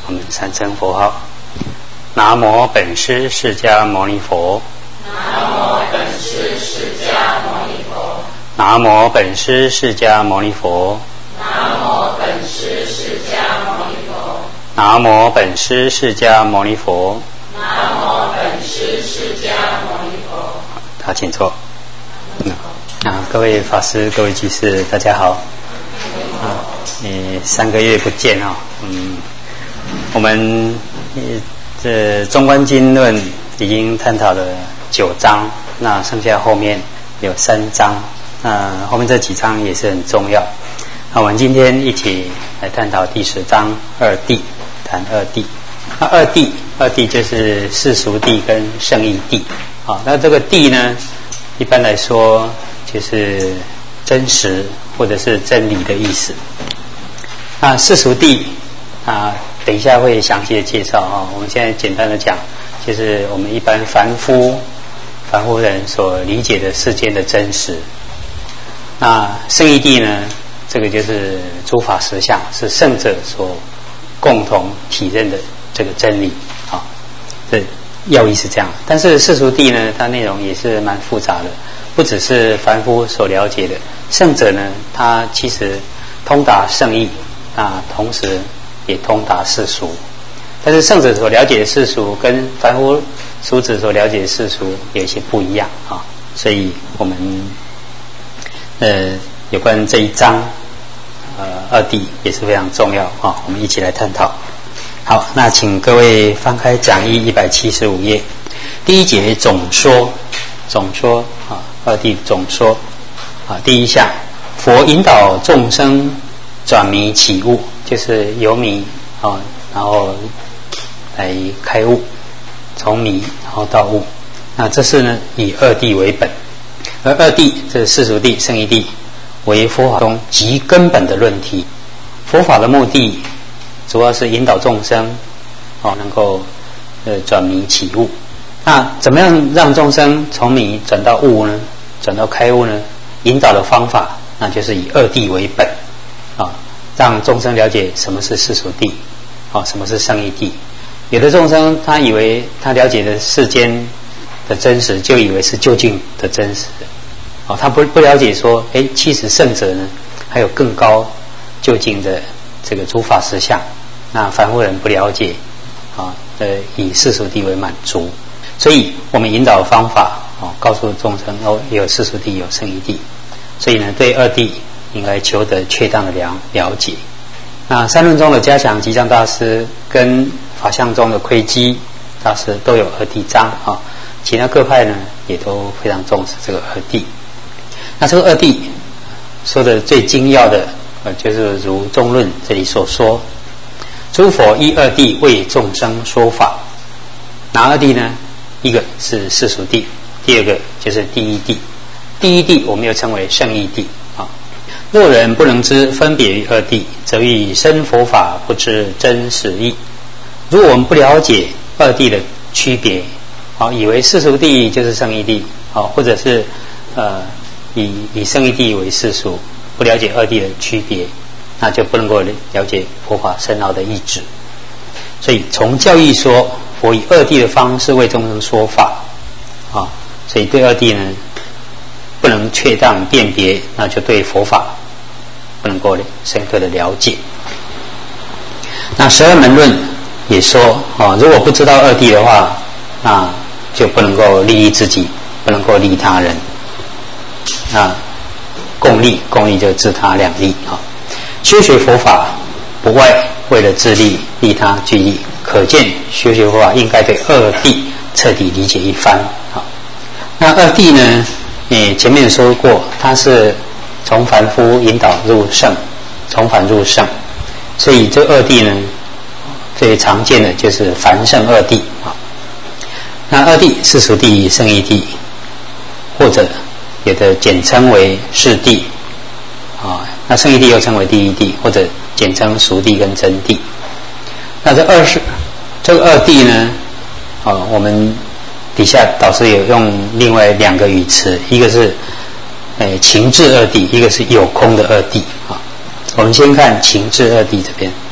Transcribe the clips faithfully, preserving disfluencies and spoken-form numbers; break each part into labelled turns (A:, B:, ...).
A: 我们三声佛号：南无本师释迦牟尼佛。
B: 南无本师释迦牟尼佛。
A: 南无本师释迦牟尼佛。
B: 南无本师释迦牟尼佛。
A: 南无本师释迦牟尼佛。
B: 南无本师释迦牟尼佛。
A: 好，请坐。嗯，啊，各位法师、各位居士，大家好。啊，你三个月不见啊、哦，嗯，我们这《中观经论》已经探讨了九章，那剩下后面有三章，那后面这几章也是很重要。那我们今天一起来探讨第十章二谛，谈二谛。那二谛，二谛就是世俗谛跟圣义谛。好，那这个谛呢，一般来说就是真实或者是真理的意思。那世俗谛啊，等一下会详细的介绍啊。我们现在简单的讲，就是我们一般凡夫、凡夫人所理解的世间的真实。那圣义谛呢，这个就是诸法实相，是圣者所共同体认的这个真理啊。这要义是这样，但是世俗谛呢，它内容也是蛮复杂的，不只是凡夫所了解的。圣者呢，他其实通达圣义，那同时也通达世俗。但是圣者所了解的世俗跟凡夫俗子所了解的世俗有一些不一样啊，所以我们呃有关这一章呃二谛也是非常重要啊，我们一起来探讨。好，那请各位翻开讲义一百七十五页，第一节总说，总说啊，二谛总说啊，第一项，佛引导众生转迷起悟，就是由迷啊，然后来开悟，从迷然后到悟。那这是呢以二谛为本，而二谛这是世俗谛、圣义谛，为佛法中极根本的论题。佛法的目的主要是引导众生哦，能够呃转迷起悟。那怎么样让众生从迷转到悟呢？转到开悟呢？引导的方法，那就是以二谛为本啊，让众生了解什么是世俗谛，啊，什么是圣义谛。有的众生他以为他了解的世间的真实，就以为是究竟的真实，啊，他不不了解说，哎，其实圣者呢还有更高究竟的这个诸法实相。那凡夫人不了解，啊，呃，以世俗谛为满足，所以我们引导的方法，哦，告诉众生哦，有世俗谛，有圣义谛，所以呢，对二谛应该求得确当的了了解。那三论中的嘉祥吉藏大师跟法相中的窥基大师都有二谛章啊，其他各派呢也都非常重视这个二谛。那这个二谛说的最精要的，呃，就是如中论这里所说。诸佛依二谛为众生说法，哪二谛呢？一个是世俗谛，第二个就是第一谛。第一谛我们又称为圣义谛啊。若人不能知分别于二谛，则以生佛法不知真实义。如果我们不了解二谛的区别，啊，以为世俗谛就是圣义谛，啊，或者是呃以以圣义谛为世俗，不了解二谛的区别，那就不能够了解佛法深奥的意旨。所以从教义说，佛以二谛的方式为众生说法啊，所以对二谛呢不能确当辨别，那就对佛法不能够深刻的了解。那十二门论也说啊，如果不知道二谛的话，那就不能够利益自己，不能够利他人。那共利，共利就自他两利啊。修学佛法不外为了自利、利他、俱利，可见修学佛法应该对二谛彻底理解一番。好，那二谛呢？诶，前面说过，它是从凡夫引导入圣，从凡入圣，所以这二谛呢，最常见的就是凡圣二谛啊。那二谛世俗谛、圣义谛，或者有的简称为世谛啊。那圣义谛又称为第一谛，或者简称俗谛跟真谛。那这二是这个二谛呢，啊，我们底下导师有用另外两个语词，一个是诶情志二谛，一个是有空的二谛啊。我们先看情志二谛这边，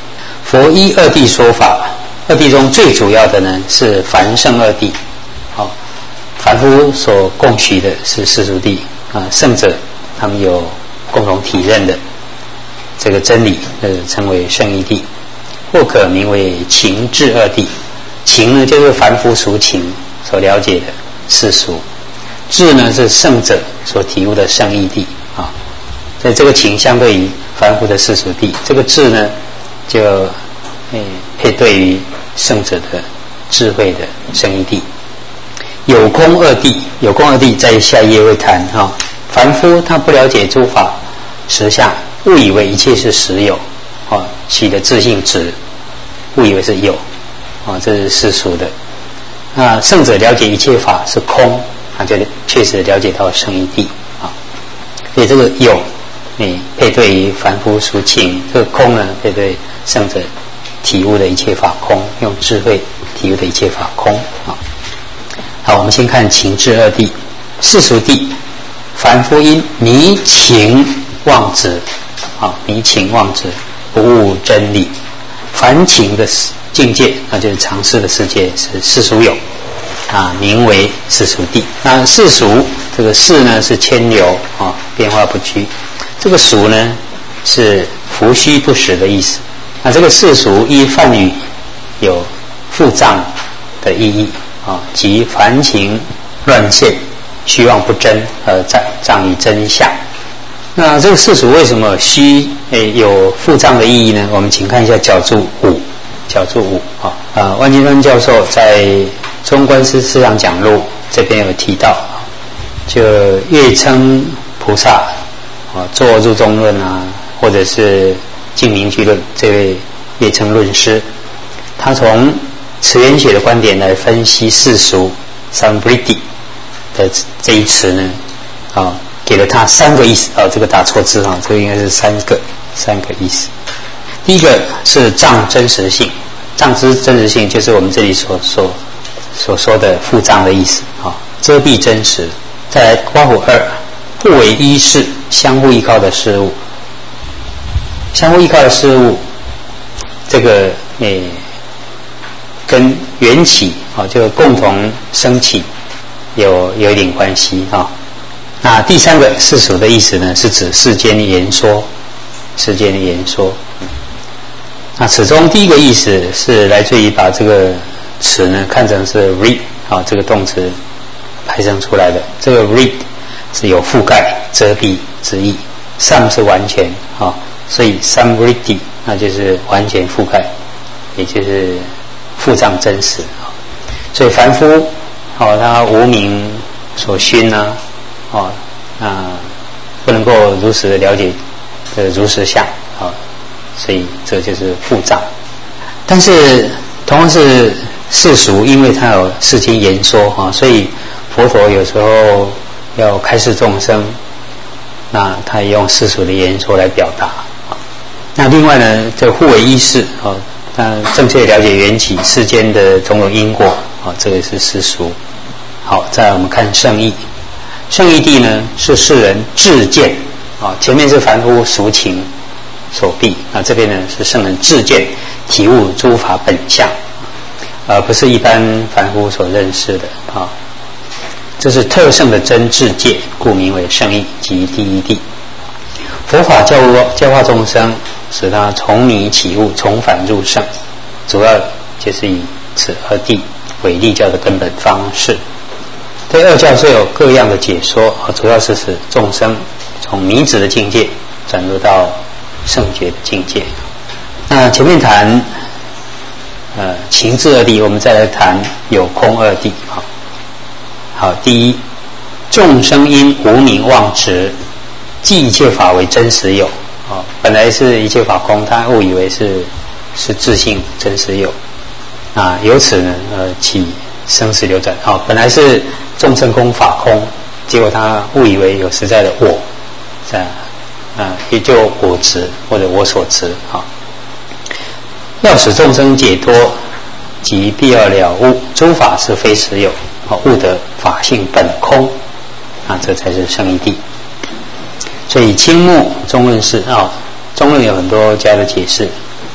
A: 佛依二谛说法，二谛中最主要的呢是凡圣二谛。好，凡夫所共许的是世俗谛啊，圣者他们有共同体认的这个真理，呃，称为圣义谛，或可名为情智二谛。情呢，就是凡夫俗情所了解的世俗；智呢，是圣者所体悟的圣义谛啊。所以这个情相对于凡夫的世俗谛，这个智呢，就诶配对于圣者的智慧的圣义谛。有空二谛，有空二谛在下一页会谈哈、哦。凡夫他不了解诸法实相，误以为一切是实有，啊、哦，起的自性执，误以为是有，啊、哦，这是世俗的。那圣者了解一切法是空，他就确实了解到圣义谛啊。所以这个有，你配对于凡夫俗情，这个空呢配对圣者体悟的一切法空，用智慧体悟的一切法空啊。好，我们先看情智二谛。世俗谛，凡夫因迷情妄执，啊，迷情妄执，不悟真理。凡情的境界，那就是常识的世界，是世俗有，啊，名为世俗谛。那世俗这个世呢是迁流啊，变化不居。这个俗呢是浮虚不实的意思。那这个世俗依梵语有复藏的意义。啊，即凡情乱现，虚妄不真，而障障于真相。那这个世俗为什么虚诶有复藏的意义呢？我们请看一下角注五，角注五啊啊，万金川教授在《中观思思想讲录》这边有提到，就月称菩萨啊，做入中论啊，或者是净明居论这位月称论师，他从词源学的观点来分析世俗 samvriti 的这一词呢，啊，给了他三个意思啊，这个打错字啊，这个应该是三个三个意思。第一个是障真实性，障之真实性就是我们这里所所所说的复障的意思啊，遮蔽真实。再来括弧二，互为依事，相互依靠的事物，相互依靠的事物，这个诶。跟缘起啊，就共同升起有有一点关系啊。那第三个世俗的意思呢，是指世间的言说，世间的言说。那此中第一个意思是来自于把这个词呢看成是 read 啊，这个动词派生出来的。这个 read 是有覆盖、遮蔽之意 ，sam 是完全啊，所以 samvriti 那就是完全覆盖，也就是复藏真实，所以凡夫哦，他无明所熏呢，哦，那不能够如实的了解的如实相啊，所以这就是复藏。但是同样是世俗，因为它有世间言说啊，所以佛陀有时候要开示众生，那他也用世俗的言说来表达啊。那另外呢，这互为依事啊。那正确了解缘起世间的种种因果啊，这个是世俗。好，再来我们看圣义。圣义谛呢是世人智见啊，前面是凡夫俗情所蔽，那这边呢是圣人智见体悟诸法本相，而不是一般凡夫所认识的啊。这是特胜的真智界，故名为圣义，即第一谛。佛法教悟教化众生，使他从迷起悟，重返入圣，主要就是以此二谛为立教的根本方式。对二教虽有各样的解说，主要是使众生从迷子的境界转入到圣觉的境界。那前面谈呃情智二谛，我们再来谈有空二谛。好，好，第一，众生因无明妄执，即一切法为真实有。哦，本来是一切法空，他误以为是是自性真实有，啊，由此呢，呃，起生死流转。哦，本来是众生空法空，结果他误以为有实在的我，在啊，也就我执或者我所执。啊、哦，要使众生解脱，即必要了悟诸法是非实有，哦，悟得法性本空，啊，这才是圣义谛。所以青木中论是啊、哦，中论有很多家的解释，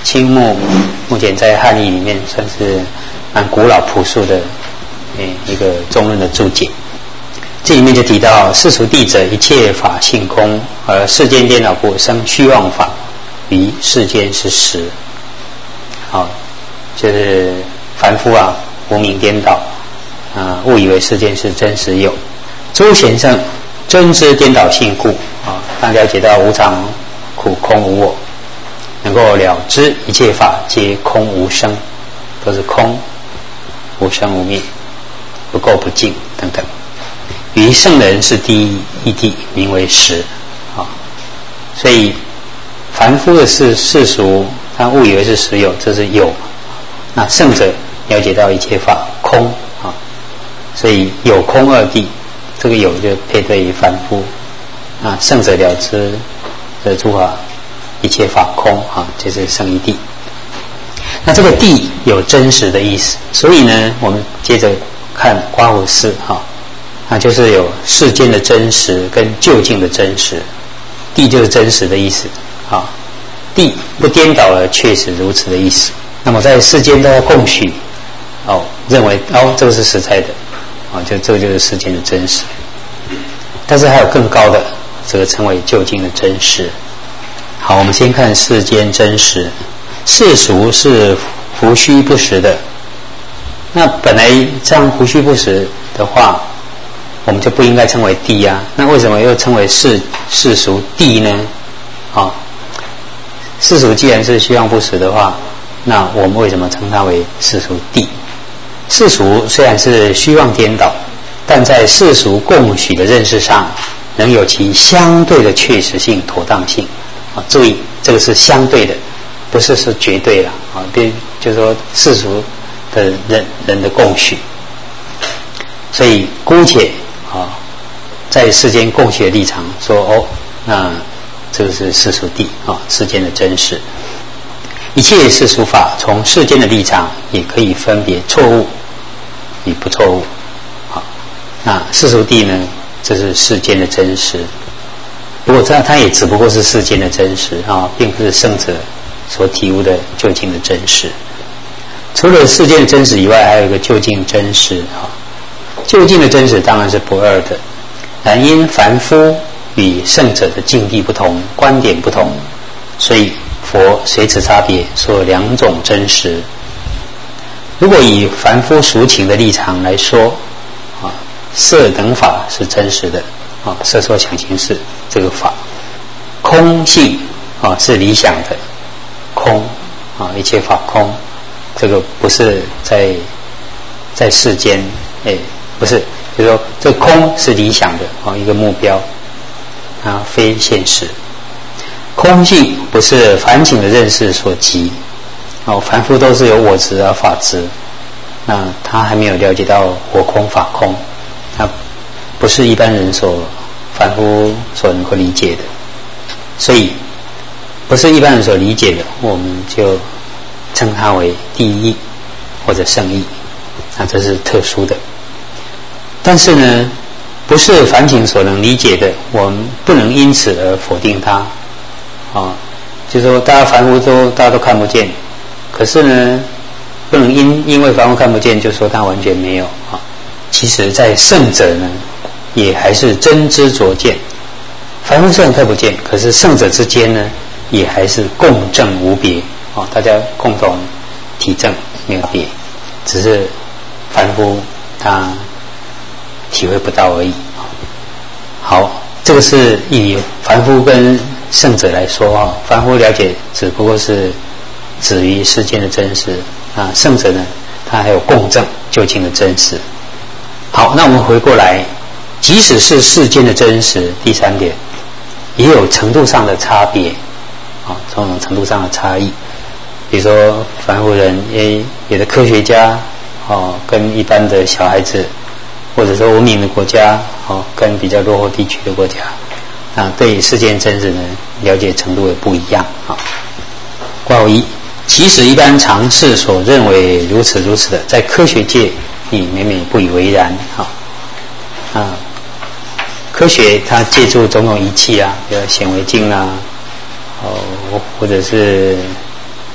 A: 青木目前在汉译里面算是蛮古老朴素的诶一个中论的注解。这里面就提到世俗谛者，一切法性空，而世间颠倒故生虚妄法，于世间是实。好，就是凡夫啊，无明颠倒啊，误以为世间是真实有。诸贤圣真知颠倒性故啊，他了解到无常、苦、空、无我，能够了知一切法皆空无生，都是空，无生无灭，不垢不净等等。于圣人是第一义谛，名为实啊。所以凡夫的世世俗，他误以为是实有，这是有。那圣者了解到一切法空啊，所以有空二谛，这个有就配对于凡夫啊。圣者了知的诸法一切法空啊，这是圣一谛。那这个谛有真实的意思，所以呢，我们接着看刮胡四哈。那就是有世间的真实跟究竟的真实，谛就是真实的意思啊，谛不颠倒而确实如此的意思。那么在世间大家共许哦，认为哦这个是实在的啊，就这个就是世间的真实。但是还有更高的，这个称为究竟的真实。好，我们先看世间真实，世俗是胡虚不实的。那本来这样胡虚不实的话，我们就不应该称为谛啊，那为什么又称为世世俗谛呢？啊，世俗既然是虚妄不实的话，那我们为什么称它为世俗谛？世俗虽然是虚妄颠倒，但在世俗共许的认识上，能有其相对的确实性、妥当性。啊，注意这个是相对的，不是是绝对了啊。别就是说世俗的人人的共许，所以姑且。啊，在世间共许的立场说哦，那这个是世俗谛啊，世间的真实。一切世俗法从世间的立场也可以分别错误与不错误。好，那世俗谛呢，这是世间的真实。不过它它也只不过是世间的真实啊，并不是圣者所体悟的究竟的真实。除了世间的真实以外，还有一个究竟真实啊。究竟的真实当然是不二的，然因凡夫与圣者的境地不同，观点不同，所以佛随此差别说有两种真实。如果以凡夫俗情的立场来说啊，色等法是真实的啊，色受想行识这个法，空性啊是理想的，空啊一切法空，这个不是在在世间哎。不是，就是说这空是理想的啊，一个目标啊，非现实。空性不是凡情的认识所及哦，凡夫都是有我执啊、法执，那他还没有了解到我空法空，他不是一般人所凡夫所能够理解的，所以不是一般人所理解的，我们就称它为谛义或者圣义，那这是特殊的。但是呢，不是凡情所能理解的，我们不能因此而否定它啊。就是说，大家凡夫都大家都看不见，可是呢，不能因因为凡夫看不见，就说它完全没有啊。其实，在圣者呢，也还是真知灼见。凡夫虽然看不见，可是圣者之间呢，也还是共正无别啊。大家共同体证没有别，只是凡夫他体会不到而已。好，这个是以凡夫跟圣者来说啊，凡夫了解只不过是止于世间的真实啊，圣者呢，他还有共证究竟的真实。好，那我们回过来，即使是世间的真实，第三点也有程度上的差别啊，种种程度上的差异。比如说凡夫人，也有的科学家哦，跟一般的小孩子，或者说文明的国家哦，跟比较落后地区的国家啊，对世间真实呢了解程度也不一样啊。括号一，即使一般常识所认为如此如此的，在科学界你每每不以为然啊啊！科学它借助种种仪器啊，比如显微镜啊，哦，或者是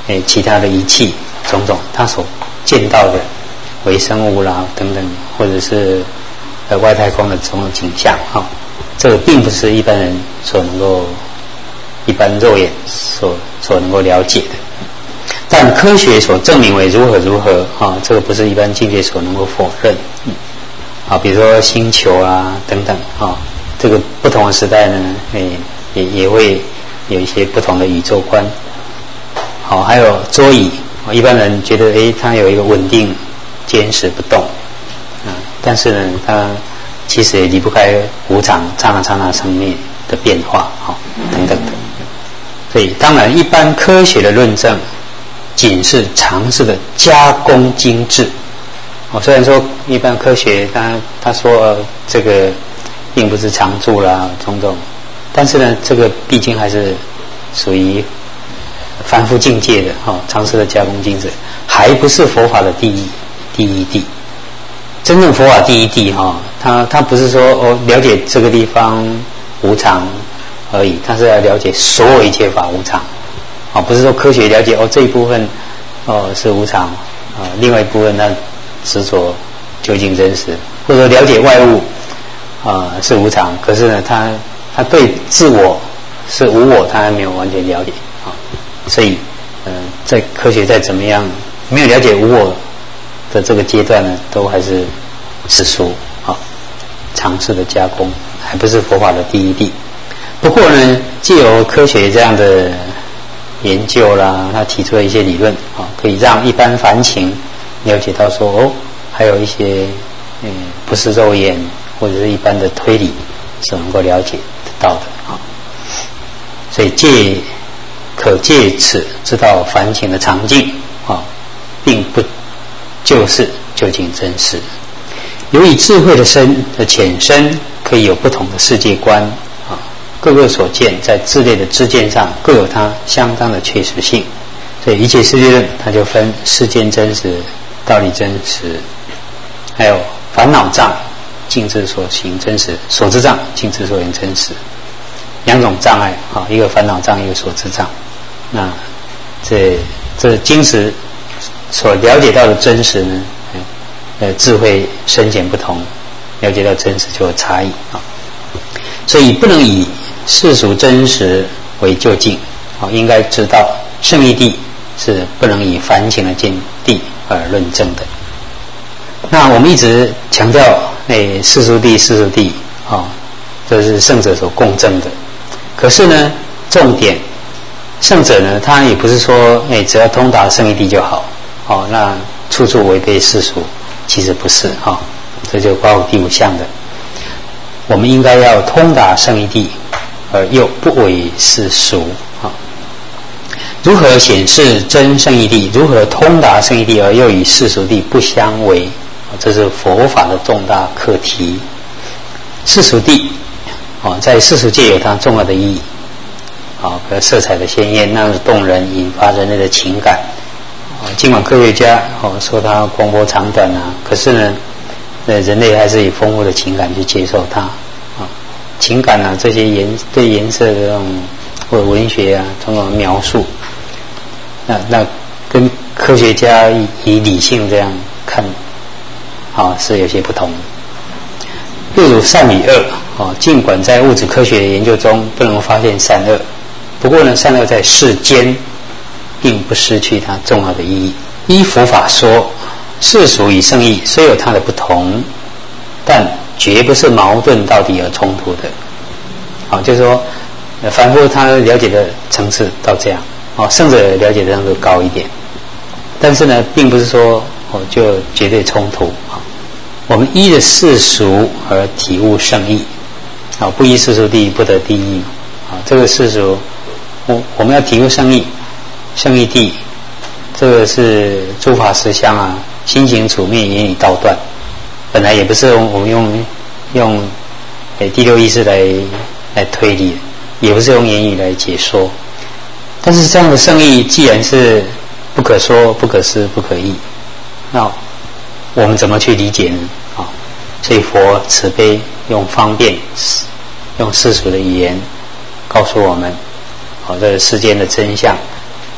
A: 诶其他的仪器种种，他所见到的微生物啦等等，或者是呃外太空的种种景象哈、哦，这个并不是一般人所能够一般肉眼所所能够了解的。但科学所证明为如何如何啊，这个不是一般境界所能够否认。嗯，啊，比如说星球啊等等啊，这个不同的时代呢，诶也也会有一些不同的宇宙观。好，还有桌椅，一般人觉得诶它有一个稳定坚实不动，啊，但是呢它其实也离不开无常刹那刹那生灭的变化，好、哦、等等的。所以当然一般科学的论证仅是常识的加工精致。哦，虽然说一般科学他他说、呃、这个并不是常住啦种种，但是呢这个毕竟还是属于凡夫境界的哈、哦，常识的加工精致，还不是佛法的第一第一谛。真正佛法第一谛哈、哦，他他不是说哦了解这个地方无常而已，他是要了解所有一切法无常。啊，不是说科学了解哦这一部分哦是无常啊，另外一部分那执着究竟真实，或者了解外物啊是无常，可是呢他他对自我是无我，他还没有完全了解啊，所以呃在科学再怎么样没有了解无我的这个阶段呢，都还是世俗啊常识的加工，还不是佛法的第一谛。不过呢，藉由科学这样的研究啦，他提出了一些理论啊，可以让一般凡情了解到说哦，还有一些嗯不是肉眼或者是一般的推理是能够了解得到的啊。所以借可借此知道凡情的常境啊，并不就是究竟真实。由于智慧的深的浅深，可以有不同的世界观。各个所见在智类的知见上各有它相当的确实性，所以一切世界论它就分世间真实、道理真实，还有烦恼障、境之所行真实、所知障、境之所言真实，两种障碍啊，一个烦恼障，一个所知障。那这这经识所了解到的真实呢，呃，智慧深浅不同，了解到真实就有差异啊，所以不能以世俗真实为究竟，好，应该知道圣义谛是不能以凡情的见地而论证的。那我们一直强调，诶，世俗谛、世俗谛，啊，这是圣者所共证的。可是呢，重点，圣者呢，他也不是说，诶，只要通达圣义谛就好，哦，那处处违背世俗，其实不是，哈、哦，这就包括第五项的。我们应该要通达圣义谛，而又不违世俗啊。如何显示真圣义谛？如何通达圣义谛而又与世俗谛不相违？这是佛法的重大课题。世俗谛啊，在世俗界有它重要的意义啊，比如色彩的鲜艳，那是动人，引发人类的情感啊。尽管科学家哦说它光波长短啊，可是呢，呃，人类还是以丰富的情感去接受它啊。情感啊，这些颜对颜色的这种或者文学啊，种种描述，那那跟科学家以以理性这样看，啊，是有些不同的。例如善与恶，啊，尽管在物质科学研究中不能发现善恶，不过呢，善恶在世间并不失去它重要的意义。依佛法说，世俗与圣义虽有它的不同，但绝不是矛盾到底而冲突的。好，就是说，凡夫他了解的层次到这样，哦，圣者了解的程度高一点，但是呢，并不是说哦就绝对冲突啊。我们依着世俗而体悟圣义，啊，不依世俗谛不得第一啊。这个世俗，我我们要体悟圣义，圣义谛，这个是诸法实相啊，心行处灭，言语道断。本来也不是我们用用诶第六意识来来推理，也不是用言语来解说。但是这样的圣义既然是不可说、不可思、不可议，那我们怎么去理解呢？啊，所以佛慈悲用方便、用世俗的语言告诉我们，啊，这个世间的真相，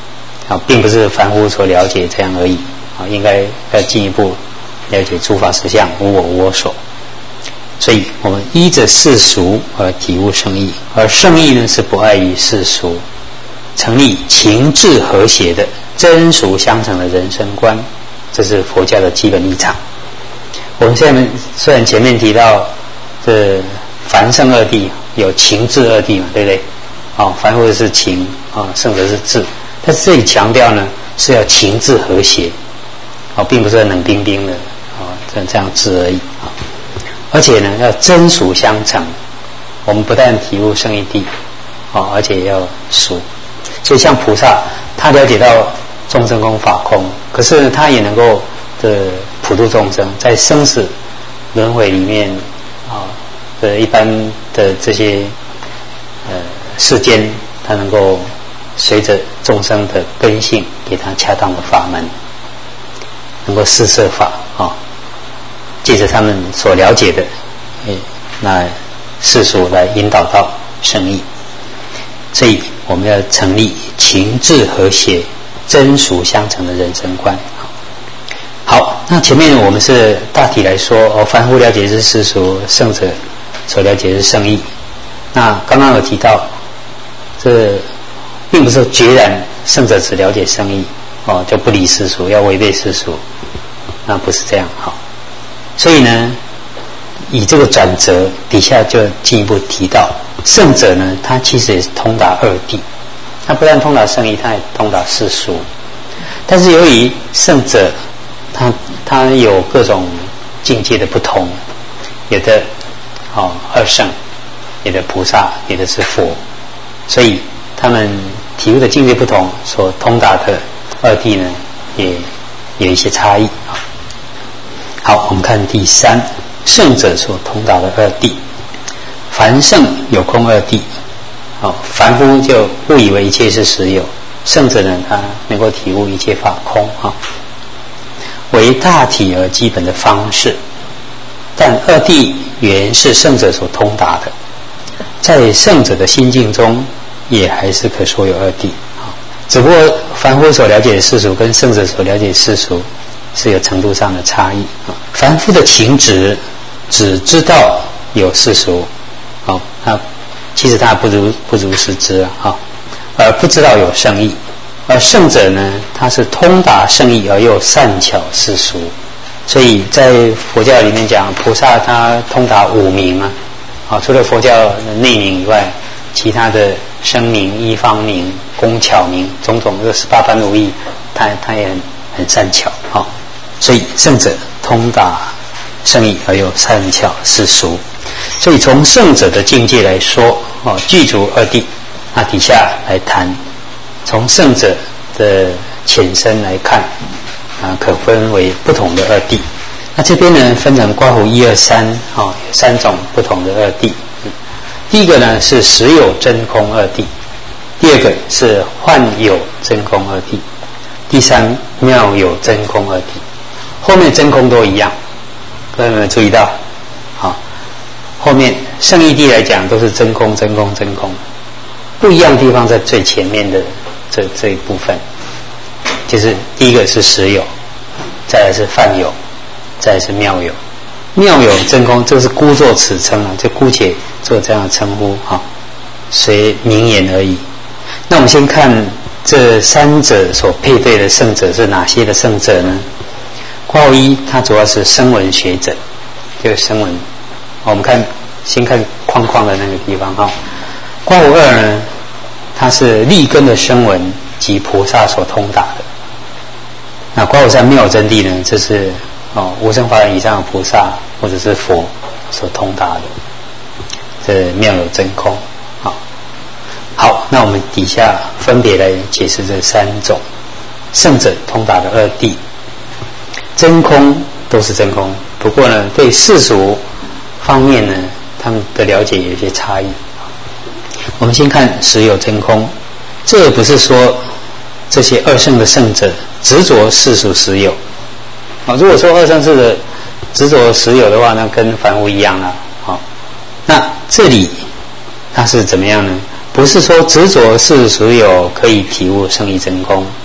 A: 啊，并不是凡夫所了解这样而已啊，应该要进一步了解诸法实相无我无我所。所以我们依着世俗而体悟圣义，而圣义呢是不碍于世俗，成立情志和谐的真俗相成的人生观，这是佛教的基本立场。我们现在虽然前面提到这凡圣二谛有情志二谛嘛，对不对？哦，凡夫是情啊，圣者是智，但是这里强调呢是要情志和谐，哦，并不是冷冰冰的哦，这这样智而已啊。而且呢要真俗相成，我们不但体悟圣义谛，哦，而且要俗。所以像菩萨，他了解到众生空法空，可是呢他也能够的普度众生，在生死轮回里面啊的一般的这些呃世间，他能够随着众生的根性，给他恰当的法门，能够施设法啊，借着他们所了解的，诶，那世俗来引导到圣义。所以我们要成立情志和谐、真俗相成的人生观。好，那前面我们是大体来说，哦，凡夫了解是世俗，圣者所了解是圣义。那刚刚有提到，这并不是决然圣者只了解圣义，哦，就不理世俗，要违背世俗，那不是这样。好，所以呢，以这个转折底下就进一步提到，圣者呢，他其实也是通达二谛，他不但通达圣义，他也通达世俗。但是由于圣者他他有各种境界的不同，有的哦二圣，有的菩萨，有的是佛，所以他们体悟的境界不同，所通达的二谛呢，也有一些差异啊。好，我们看第三，圣者所通达的二谛。凡圣有空二谛，哦，凡夫就误以为一切是实有，圣者呢，他能够体悟一切法空啊，为大体而基本的方式。但二谛原是圣者所通达的，在圣者的心境中，也还是可说有二谛啊。只不过凡夫所了解的世俗跟圣者所了解的世俗是有程度上的差异啊。凡夫的情执只知道有世俗。好，那其实他不如不如实知啊，好，而不知道有圣义。而圣者呢，他是通达圣义而又善巧世俗，所以在佛教里面讲，菩萨他通达五明啊，啊，除了佛教的内明以外，其他的声明、医方明、工巧明，种种这十八般武艺，他他也很很善巧啊，所以圣者通达圣义而又善巧世俗。所以从圣者的境界来说，哦，具足二谛。那底下来谈，从圣者的浅深来看，啊，可分为不同的二谛。那这边呢，分成括弧一二三，哦，有三种不同的二谛。第一个呢是实有真空二谛，第二个是幻有真空二谛，第三妙有真空二谛。后面真空都一样，各位有没有注意到？好。后面圣义谛来讲都是真空真空真空，不一样的地方在最前面的这这一部分，就是第一个是实有，再来是泛有，再来是妙有。妙有真空这个是姑作此称啊，就姑且做这样的称呼啊，随名言而已。那我们先看这三者所配对的圣者是哪些的圣者呢？括号一，它主要是声闻学者，就是声闻。我们看，先看框框的那个地方哈。括弧二呢，它是立根的声闻及菩萨所通达的。那括弧三妙有真谛呢，这是哦无生法忍以上的菩萨或者是佛所通达的，这妙有真空。好，好，那我们底下分别来解释这三种圣者通达的二谛。真空都是真空，不过呢，对世俗方面呢，他们的了解有一些差异。我们先看实有真空，这也不是说这些二圣的圣者执着世俗实有啊。如果说二圣是的执着实有的话，那跟凡夫一样了啊。那这里它是怎么样呢？不是说执着世俗有可以体悟圣义真空，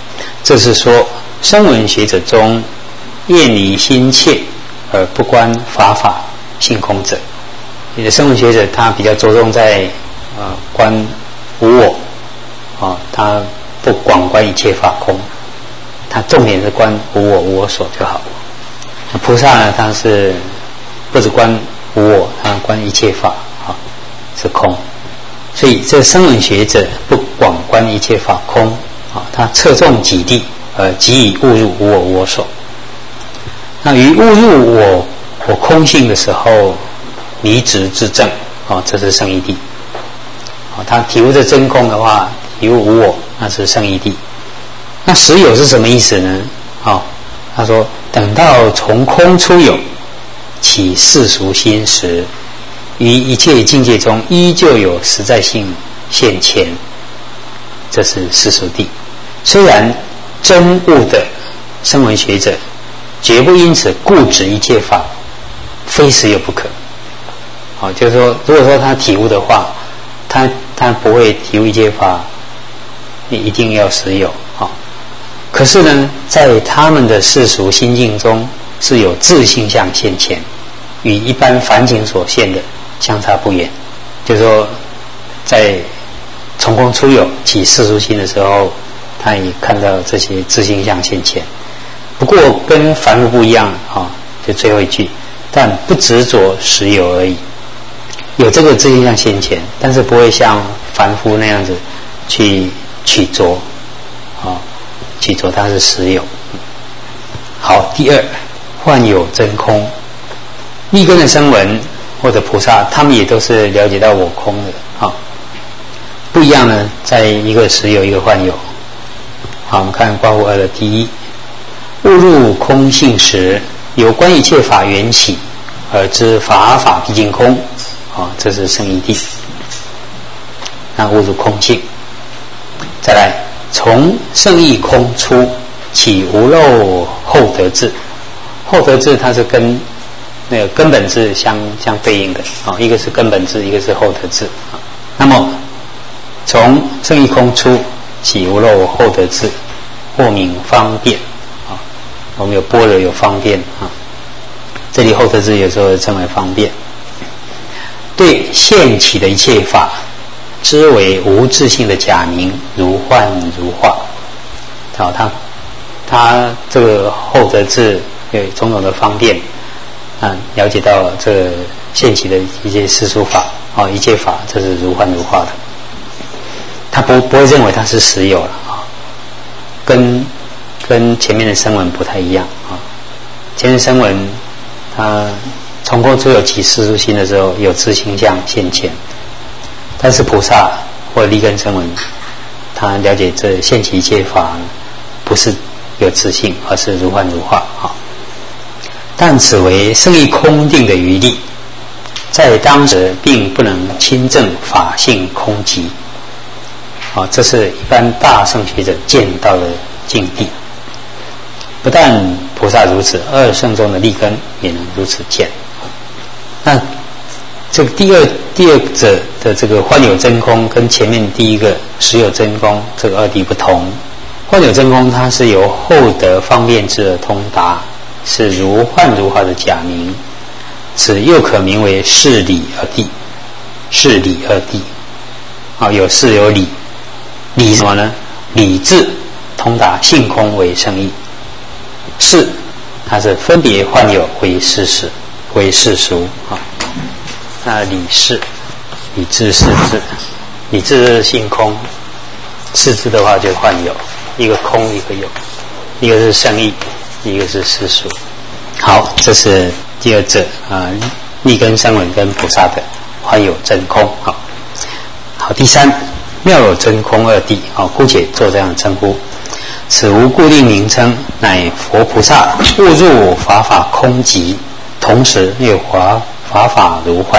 A: 这是说声闻学者中厌离心切而不观法法性空者。你的声闻学者他比较着重在呃观无我啊、哦，他不广观一切法空，他重点是观无我无我所就好。菩萨呢，他是不只观无我，他观一切法啊、哦、是空。所以这声闻学者不广观一切法空啊、哦，他侧重己地而即以误入无我无我所。那于误入我我空性的时候，离执自证啊、哦，这是胜义谛。啊、哦，他体悟这真空的话，体悟无我，那是胜义谛。那实有是什么意思呢？啊、哦，他说等到从空出有，起世俗心时，于一切境界中依旧有实在性现前，这是世俗谛。虽然真悟的声闻学者，绝不因此固执一切法，非实有不可。好、哦，就是说，如果说他体悟的话，他他不会体悟一切法，你一定要实有。好、哦，可是呢，在他们的世俗心境中，是有自性相现前，与一般凡情所现的相差不远。就是说，在从空出有起世俗心的时候，他也看到这些自性相现前。不过跟凡夫不一样啊、哦，就最后一句，但不执着实有而已。有这个自性相现前，但是不会像凡夫那样子去取着，啊、哦，取着它是实有。好，第二，幻有真空。立根的声闻或者菩萨，他们也都是了解到我空的啊、哦。不一样呢，在一个实有，一个幻有。好，我们看观护二的第一，误入空性时，有关一切法缘起，而知法法毕竟空。啊、哦，这是胜义谛。那误入空性，再来从胜义空出，起无漏后得智。后得智它是跟那个根本智相相对应的啊、哦，一个是根本智，一个是后得智啊。那么从胜义空出，起无漏后得智，或名方便啊、哦。我们有般若有方便啊，这里后得智有时候称为方便。对现起的一切法，知为无自性的假名，如幻如化。好，他他这个后得智有种种的方便，啊，了解到这个现起的一些世俗法，啊，一切法这是如幻如化的。他不不会认为它是实有了啊，跟跟前面的声闻不太一样啊。前面声闻他从空出有起世俗心的时候，有自性相现前，但是菩萨或立根声闻，他了解这现起一切法不是有自性，而是如幻如化啊。但此为胜义空定的余力，在当时并不能亲证法性空寂啊，这是一般大圣学者见到的境地。不但菩萨如此，二圣中的立根也能如此见。那这个第二第二者的这个幻有真空，跟前面第一个实有真空这个二谛不同。幻有真空它是由后得方便智而通达，是如幻如化的假名，此又可名为事理二谛。事理二谛啊，有事有理。理什么呢？理智通达性空为胜义。事它是分别幻有为事实为世俗啊。那理事理智事智，理智是性空，事智的话就是幻有，一个空一个有，一个是胜义，一个是世俗。好，这是第二者啊，立根声闻跟菩萨的幻有真空。好，好，第三妙有真空二谛，好，姑且做这样的称呼。此无固定名称，乃佛菩萨误入法法空寂，同时又华法法如幻，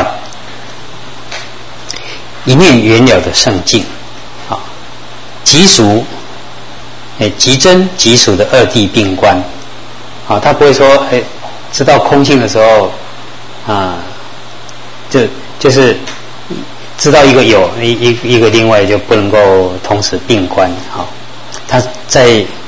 A: 一念圆了的圣境啊，极俗哎，极真极俗的二谛并观啊，他不会说哎，知道空性的时候啊，就就是知道一个有一一一个另外就不能够同时并观啊。他在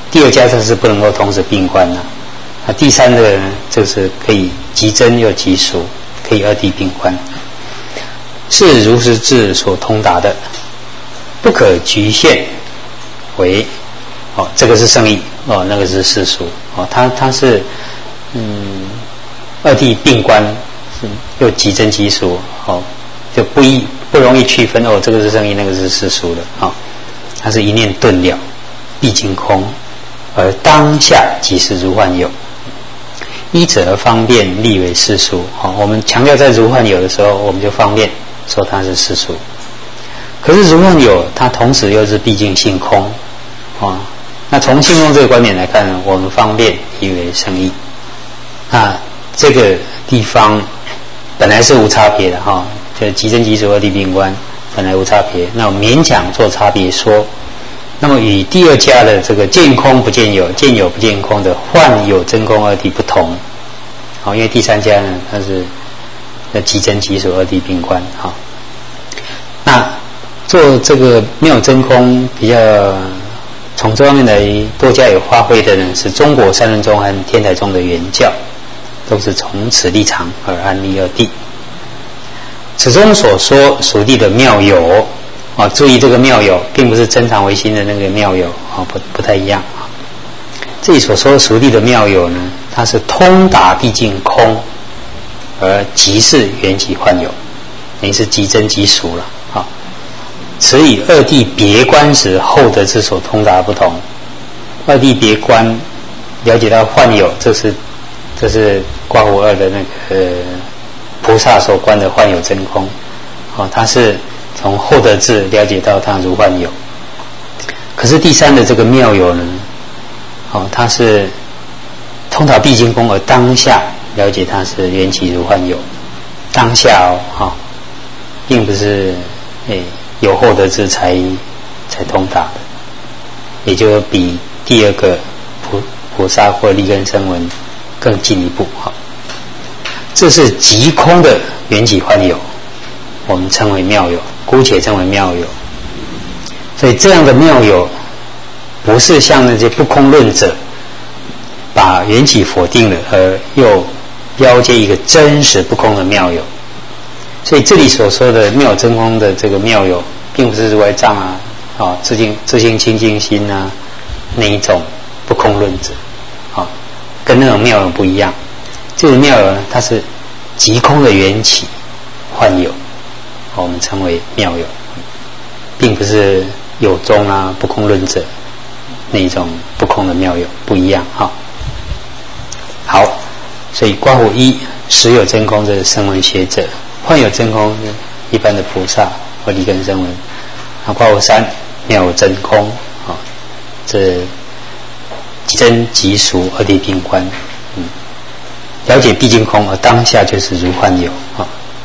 A: 第二家这是不能够同时并观的、啊。那第三个呢，就是可以即真又即俗，可以二谛并观，是如实智所通达的，不可局限为哦，这个是圣义哦，那个是世俗哦，它它是嗯二谛并观，是又即真即俗哦，就不易不容易区分哦，这个是圣义，那个是世俗的哦，它是一念顿了，毕竟空，而当下即是如幻有。依者而方便立为世俗。哦，我们强调在如幻有的时候，我们就方便说它是世俗。可是如幻有，它同时又是毕竟性空。哦，那从性空这个观点来看呢，我们方便以为圣义。那这个地方本来是无差别的哈、哦，就即真即俗二谛并观，本来无差别，那我勉强做差别说。那么与第二家的这个见空不见有，见有不见空的幻有真空二谛不同，好，因为第三家呢，它是即真即俗二谛并观，好，那做这个妙真空比较从这方面来多加有发挥的呢，是中国三论宗和天台宗的原教，都是从此立场而安立二谛。此中所说属地的妙有。啊，注意这个妙有，并不是真常唯心的那个妙有啊，不不太一样啊。这里所说的熟地的妙有呢，它是通达毕竟空，而即是缘起幻有，等于是即真即俗了啊。此与二谛别观时后得之所通达不同。二谛别观了解到幻有，这是这是刮胡二的那个、呃、菩萨所观的幻有真空，哦，它是。从后得智了解到它如幻有，可是第三的这个妙有呢，哦，它是通达毕竟空而当下了解它是缘起如幻有，当下哦，哈、哦，并不是诶有后得智才才通达的，也就比第二个菩菩萨或立根声闻更进一步哈、哦。这是即空的缘起幻有，我们称为妙有。姑且称为妙有，所以这样的妙有，不是像那些不空论者把缘起否定了，而又标接一个真实不空的妙有。所以这里所说的妙真空的这个妙有，并不是如来藏啊、啊自性自性清净心啊那一种不空论者，啊，跟那种妙有不一样。这个妙有呢，它是即空的缘起幻有。我们称为妙有，并不是有宗啊不空论者那种不空的妙有不一样哈。好，所以刮胡一实有真空的声闻学者，幻有真空一般的菩萨或立根声闻。啊，刮胡三妙有真空啊，这即真即俗二谛并观，嗯，了解毕竟空而当下就是如幻有啊。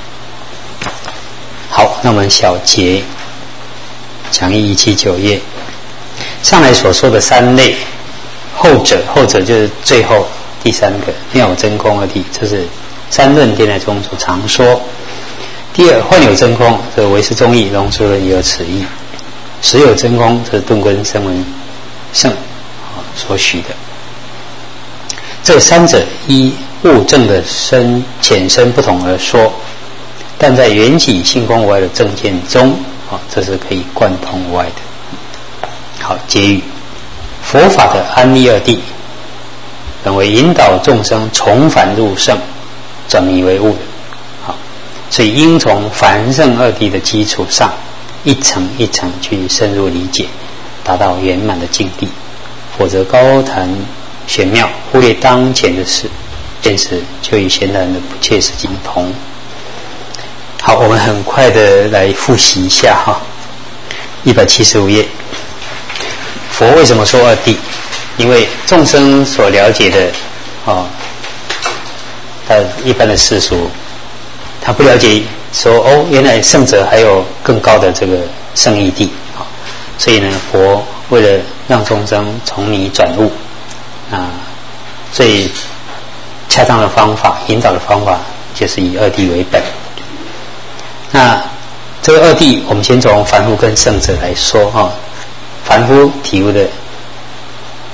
A: 好，那我们小结讲义一七九页，上来所说的三类，后者后者就是最后第三个妙有真空二谛，这是三论天台宗所常说。第二，幻有真空，这个唯识宗义龙树论也有此意。实有真空，这是顿根声闻圣所许的。这三者依物证的深浅深不同而说。但在缘起性空无碍的正见中，哦，这是可以贯通无碍的。好，结语：佛法的安立二谛，本为引导众生重返入圣，转迷为悟的。好，所以应从凡圣二谛的基础上，一层一层去深入理解，达到圆满的境地。否则高谈玄妙，忽略当前的事，现实就与闲谈的不切实际不同。好，我们很快的来复习一下哈，一百七十五页。佛为什么说二谛？因为众生所了解的哦，他一般的世俗，他不了解说哦，原来圣者还有更高的这个圣义谛啊，所以呢，佛为了让众生从迷转悟啊，最恰当的方法、引导的方法，就是以二谛为本。那这个二谛，我们先从凡夫跟圣者来说哈。凡夫体悟的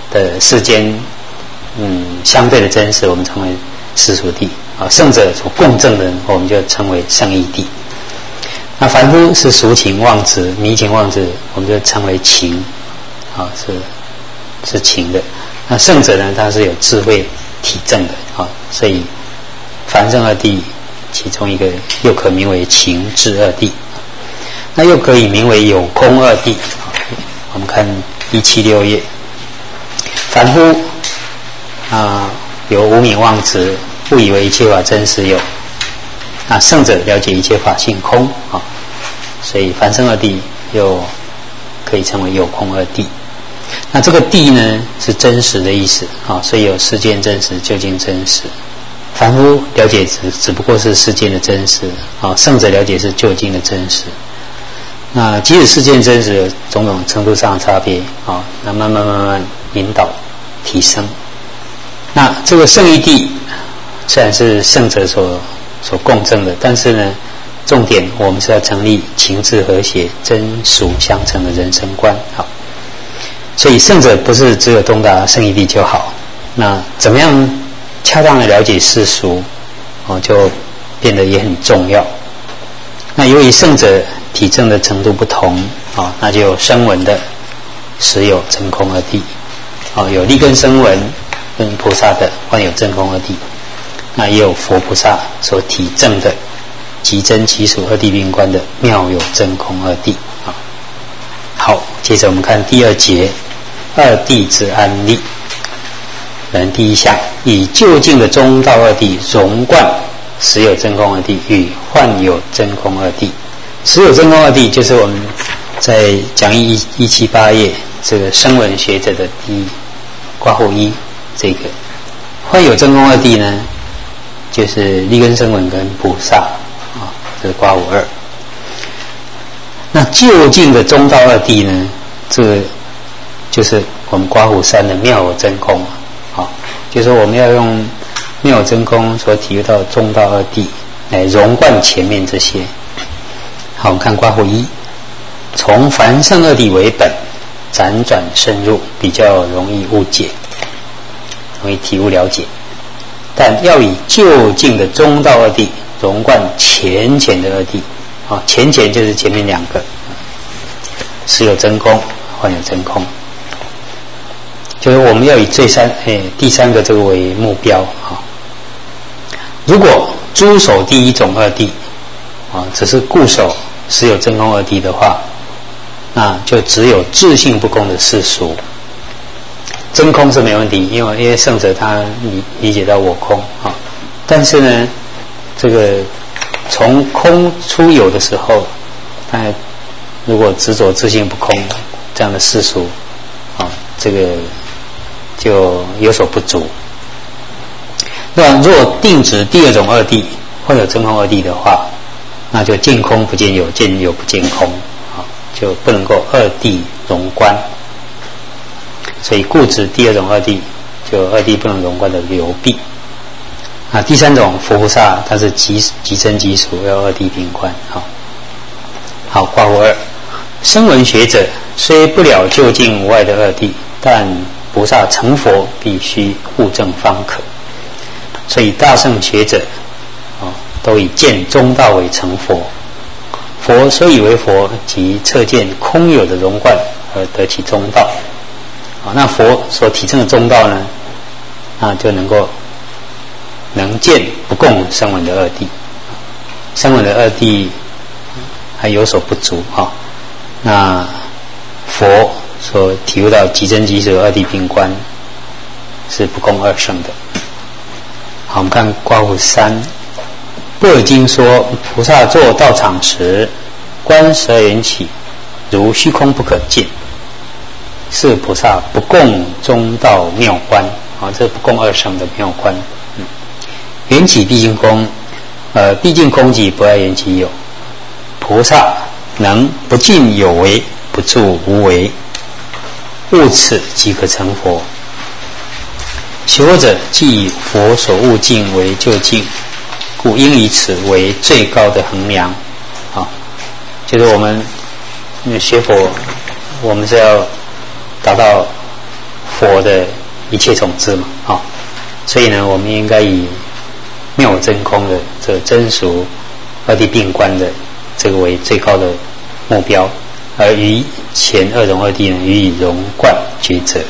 A: 的世间，嗯，相对的真实，我们称为世俗谛啊。圣者所共证的，我们就称为圣义谛。那凡夫是俗情妄执、迷情妄执，我们就称为情啊，是是情的。那圣者呢，他是有智慧体证的啊，所以凡圣二谛其中一个又可名为情智二谛，那又可以名为有空二谛。我们看一七六页，凡夫啊有无明妄执，误以为一切法真实有。那圣者了解一切法性空啊，所以凡圣二谛又可以称为有空二谛。那这个谛呢是真实的意思啊，所以有世间真实、究竟真实。凡夫了解只只不过是世间的真实啊，圣者了解是究竟的真实。那即使世间真实有种种程度上的差别啊，那慢慢慢慢引导提升。那这个圣义谛虽然是圣者所所共证的，但是呢，重点我们是要成立情志和谐、真俗相成的人生观。好，所以圣者不是只有通达圣义谛就好，那怎么样恰当的了解世俗，哦，就变得也很重要。那由于圣者体证的程度不同，哦，那就有声闻的，实有真空二谛，哦，有立根声闻跟菩萨的，患有真空二谛。那也有佛菩萨所体证的即真即属二谛并观的妙有真空二谛。好，接着我们看第二节，二谛之安立。人第一项，以究竟的中道二谛融贯实有真空二谛与幻有真空二谛。实有真空二谛就是我们在讲义一七八页这个声闻学者的第一括弧一这个。幻有真空二谛呢，就是立根声闻跟菩萨啊，这是括弧二。那究竟的中道二谛呢，这个就是我们括弧三的妙有真空啊，就是说我们要用妙有真空所体会到的中道二谛来融贯前面这些。好，我们看括弧一，从凡圣二谛为本，辗转深入，比较容易误解，容易体悟了解。但要以究竟的中道二谛融贯浅浅的二谛啊，浅浅就是前面两个，实有真空，幻有真空，就是我们要以最三哎第三个这个为目标啊。如果诸守第一种二谛啊，只是固守实有真空二谛的话，那就只有自性不空的世俗。真空是没问题，因为因为圣者他理理解到我空啊，但是呢，这个从空出有的时候，他如果执着自性不空这样的世俗啊，这个就有所不足。那若定指第二种二谛，或有真空二谛的话，那就见空不见有，见有不见空啊，就不能够二谛融观。所以固执第二种二谛，就二谛不能融贯的流弊。啊，第三种佛菩萨，它是即即真即属，要二谛并观。好，好，括弧二，声闻学者虽不了究竟无碍的二谛，但菩萨成佛必须悟证方可。所以大乘学者，啊，都以见中道为成佛。佛所以为佛，即测见空有的融贯而得其中道。好，那佛所体证的中道呢，啊，就能够能见不共声闻的二谛，声闻的二谛还有所不足啊。那佛所体悟到即真即属二谛并观，是不共二圣的。好，我们看括弧三，般若经说，菩萨坐道场时，观十二缘起，如虚空不可见。是菩萨不共中道妙观啊，这不共二圣的妙观。嗯，缘起毕竟空，呃，毕竟空即不爱缘起有。菩萨能不尽有为，不住无为，悟此即可成佛。求者既以佛所悟境为究竟，故应以此为最高的衡量。啊，就是我们学佛，我们是要达到佛的一切种子嘛，啊、哦，所以呢，我们应该以妙真空的这真俗二谛并观的这个为最高的目标，而于前二融二谛呢，予以融贯抉择。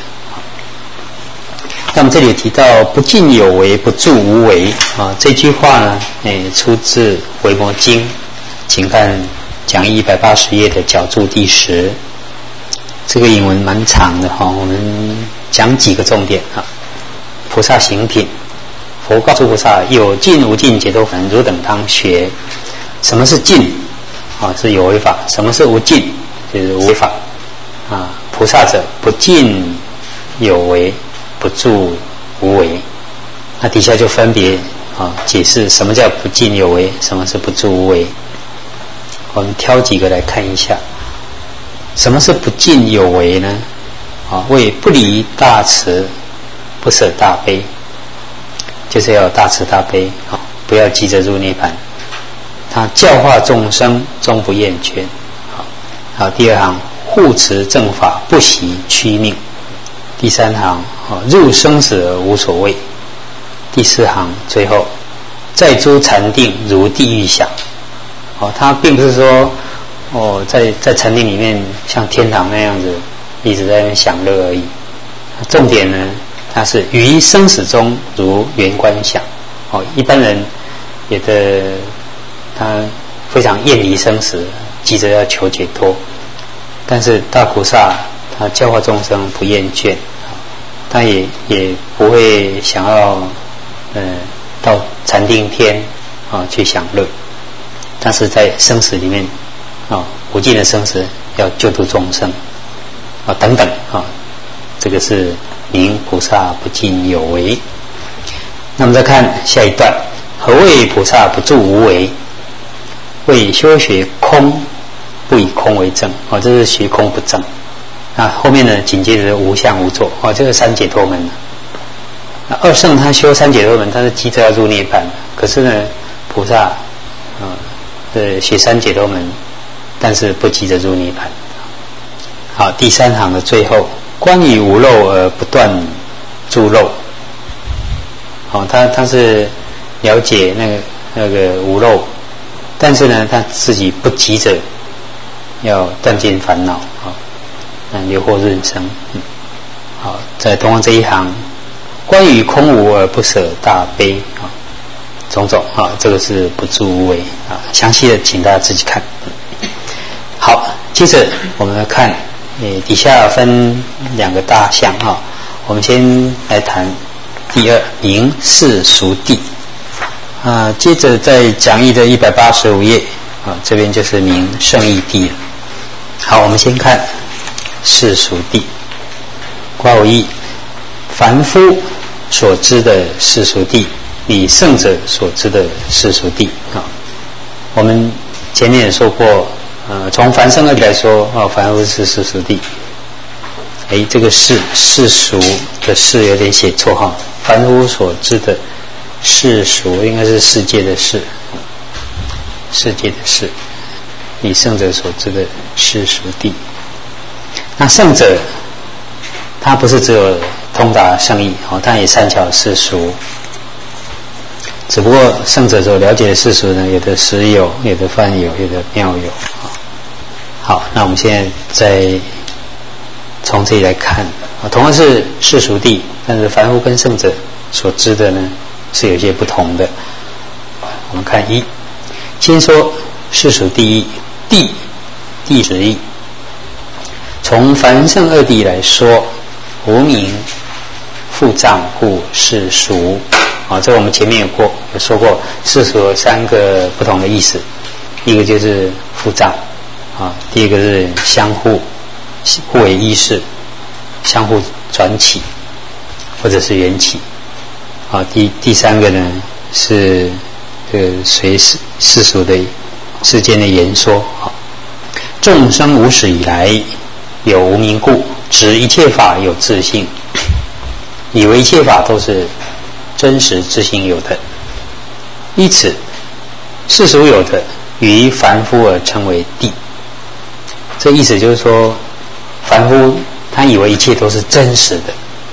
A: 那么这里提到不尽有为，不住无为啊，这句话呢，诶，出自《维摩经》，请看讲义一百八十页的角注第十。这个引文蛮长的哈，我们讲几个重点啊。菩萨行品，佛告诸菩萨：有尽无尽解脱法，汝等当学。什么是尽啊？是有为法。什么是无尽？就是无为法啊。菩萨者，不尽有为，不住无为。那底下就分别啊解释什么叫不尽有为，什么是不住无为。我们挑几个来看一下。什么是不尽有为呢？啊，为不离大慈，不舍大悲，就是要有大慈大悲啊，不要急着入涅槃。他教化众生，终不厌倦。好，好，第二行护持正法，不惜屈命。第三行啊，入生死而无所谓。第四行最后，在诸禅定如地狱想。哦，他并不是说。哦，在在禅定里面像天堂那样子一直在那边享乐而已。重点呢，它是于生死中如圆观想。哦，一般人有的他非常厌离生死，急着要求解脱，但是大菩萨他教化众生不厌倦，他也也不会想要呃到禅定天啊去享乐，但是在生死里面。啊，无尽的生死要救度众生啊，等等啊，这个是名菩萨不尽有为。那么再看下一段，何谓菩萨不住无为？为修学空，不以空为正啊，这是学空不正。那后面呢，紧接着无相无作啊，这个三解脱门。那二圣他修三解脱门，他是急着要入涅槃，可是呢，菩萨啊，呃，学三解脱门。但是不急着入涅槃。好，第三行的最后，关于无漏而不断住漏。好，他他是了解那个那个无漏，但是呢，他自己不急着要断尽烦恼啊，那留获润生。嗯，好，在同样这一行，关于空无而不舍大悲啊，种种啊，这个是不住无为啊，详细的请大家自己看。好，接着我们来看，呃，底下分两个大项哈。我们先来谈第二，名世俗谛啊。接着在讲义的一百八十五页啊，这边就是名圣义谛了。好，我们先看世俗谛。括弧一，凡夫所知的世俗谛，比圣者所知的世俗谛啊。我们前面也说过。呃，从凡圣二谛来说，哦，凡夫是世俗谛。哎，这个世世俗的世有点写错哈，凡夫所知的世俗应该是世界的世，世界的世，以圣者所知的世俗谛。那圣者，他不是只有通达圣义，哦，他也善巧世俗。只不过圣者所了解的世俗呢，有的实有，有的泛有，有的妙有。好，那我们现在再从这里来看啊，同样是世俗谛，但是凡夫跟圣者所知的呢是有些不同的。我们看一，先说世俗谛义，谛谛之义。从凡圣二谛来说，无明复障故世俗啊，这个我们前面有过有说过，世俗有三个不同的意思，一个就是复障。啊，第一个是相互互为依事，相互转起，或者是缘起。啊，第第三个呢是这个随世世俗的世间的言说。啊，众生无始以来有无明故，执一切法有自性，以为一切法都是真实自性有的，因此世俗有的于凡夫而称为谛。这意思就是说，凡夫他以为一切都是真实的，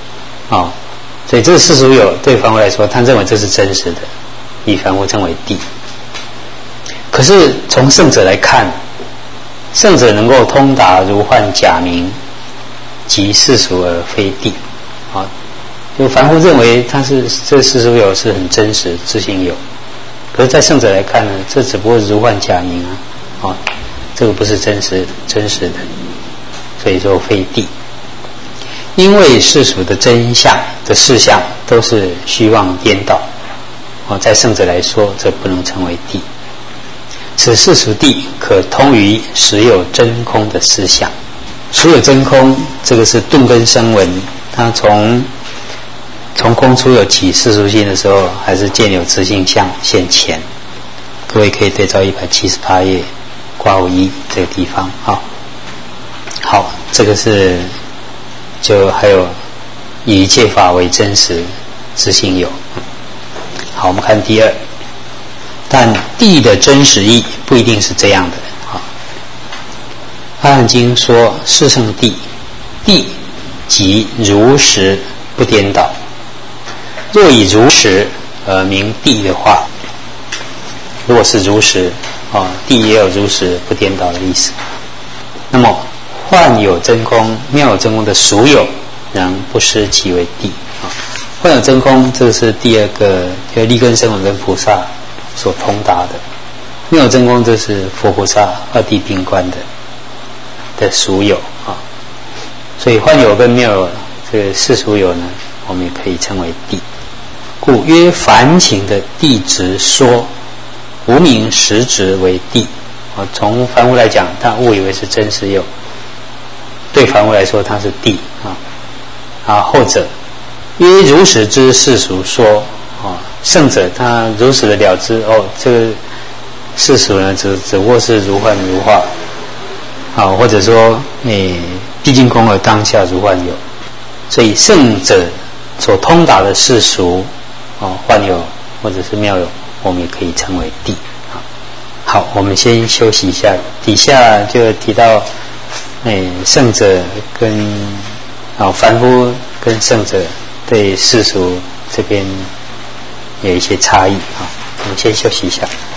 A: 哦，所以这个世俗有对凡夫来说，他认为这是真实的，以凡夫称为谛。可是从圣者来看，圣者能够通达如幻假名，即世俗而非谛。啊，就凡夫认为他是这世俗有是很真实自性有，可是在圣者来看呢，这只不过如幻假名啊，啊，这个不是真实真实的，所以说非谛。因为世俗的真相的事相都是虚妄颠倒，啊，在圣者来说，这不能称为谛。此世俗谛可通于实有真空的思想。实有真空，这个是顿根声闻，他从从空出有起世俗性的时候，还是见有自性相现前。各位可以对照一百七十八页挂五一这个地方啊。好，这个是就还有以一切法为真实自性有。好，我们看第二，但谛的真实义不一定是这样的。阿含经说四圣谛，谛即如实不颠倒。若以如实而名谛的话，如果是如实啊，谛也有如实不颠倒的意思。那么幻有真空、妙有真空的俗有，仍不失其为谛啊。幻有真空，这是第二个，就立根声闻跟菩萨所通达的。妙有真空，这是佛菩萨二谛并观的。的俗有啊，所以幻有跟妙有这个世俗有呢，我们也可以称为谛。故曰凡情的谛直说，无名实质为谛啊。从凡夫来讲，他误以为是真实有，对凡夫来说他是谛啊。啊，后者曰如实之世俗说啊，圣者他如实的了知哦，这个世俗呢，只只不过是如幻如化。啊，或者说，诶，毕竟空而当下如幻有，所以圣者所通达的世俗，啊，幻有或者是妙有，我们也可以称为谛。好，我们先休息一下，底下就提到，诶，圣者跟啊凡夫跟圣者对世俗这边有一些差异啊，我们先休息一下。